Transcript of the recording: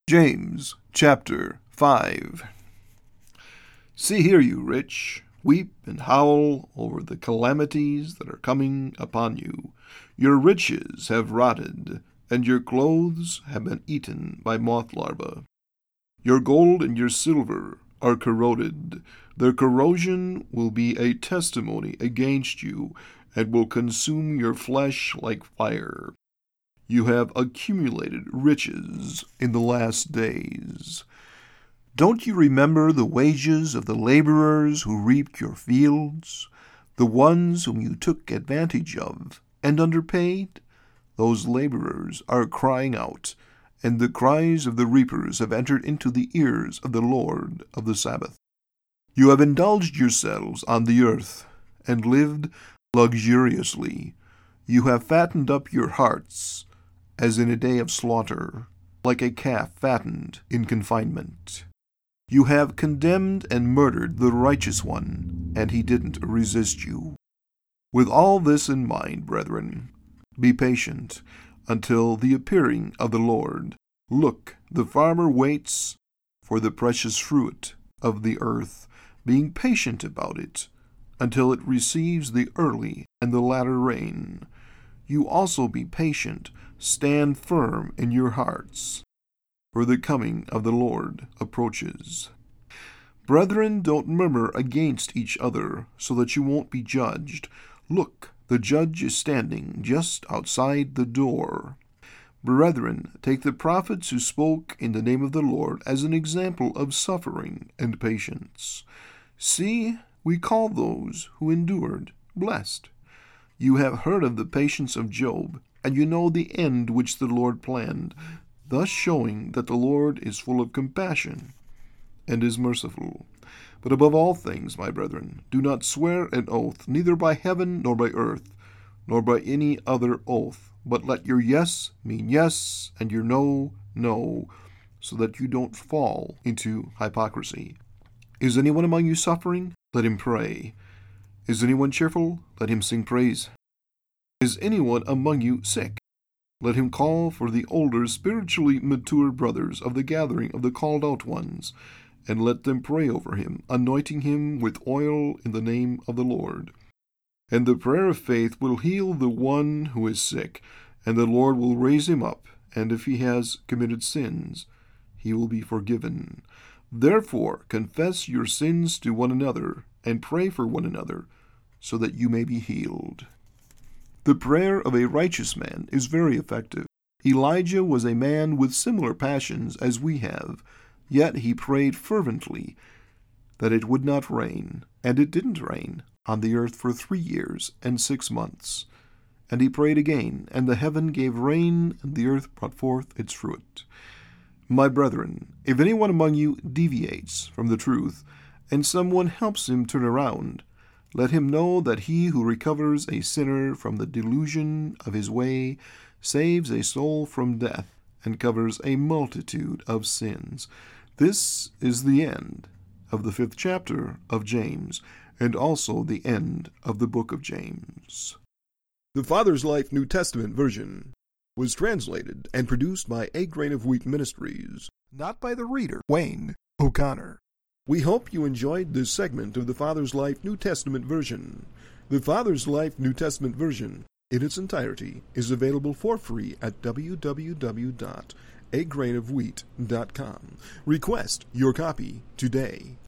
James chapter 5. See here, you rich, weep and howl over the calamities that are coming upon you. Your riches have rotted, and your clothes have been eaten by moth larvae. Your gold and your silver are corroded. Their corrosion will be a testimony against you, and will consume your flesh like fire. You have accumulated riches in the last days. Don't you remember the wages of the laborers who reaped your fields, the ones whom you took advantage of and underpaid? Those laborers are crying out, and the cries of the reapers have entered into the ears of the Lord of the Sabbath. You have indulged yourselves on the earth and lived luxuriously. You have fattened up your hearts as in a day of slaughter, like a calf fattened in confinement. You have condemned and murdered the righteous one, and he didn't resist you. With all this in mind, brethren, be patient until the appearing of the Lord. Look, the farmer waits for the precious fruit of the earth, being patient about it until it receives the early and the latter rain. You also be patient, stand firm in your hearts, for the coming of the Lord approaches. Brethren, don't murmur against each other, so that you won't be judged. Look, the judge is standing just outside the door. Brethren, take the prophets who spoke in the name of the Lord as an example of suffering and patience. See, we call those who endured blessed. You have heard of the patience of Job, and you know the end which the Lord planned, thus showing that the Lord is full of compassion and is merciful. But above all things, my brethren, do not swear an oath, neither by heaven, nor by earth, nor by any other oath, but let your yes mean yes, and your no, no, so that you don't fall into hypocrisy. Is anyone among you suffering? Let him pray. Is anyone cheerful? Let him sing praise. Is anyone among you sick? Let him call for the older, spiritually mature brothers of the gathering of the called out ones, and let them pray over him, anointing him with oil in the name of the Lord. And the prayer of faith will heal the one who is sick, and the Lord will raise him up, and if he has committed sins, he will be forgiven. Therefore, confess your sins to one another, and pray for one another, so that you may be healed. The prayer of a righteous man is very effective. Elijah was a man with similar passions as we have, yet he prayed fervently that it would not rain, and it didn't rain on the earth for 3 years and 6 months. And he prayed again, and the heaven gave rain, and the earth brought forth its fruit. My brethren, if anyone among you deviates from the truth, and someone helps him turn around, let him know that he who recovers a sinner from the delusion of his way saves a soul from death and covers a multitude of sins. This is the end of the 5th chapter of James, and also the end of the book of James. The Father's Life New Testament version was translated and produced by A Grain of Wheat Ministries, not by the reader, Wayne O'Connor. We hope you enjoyed this segment of the Father's Life New Testament version. The Father's Life New Testament version, in its entirety, is available for free at www.agrainofwheat.com. Request your copy today.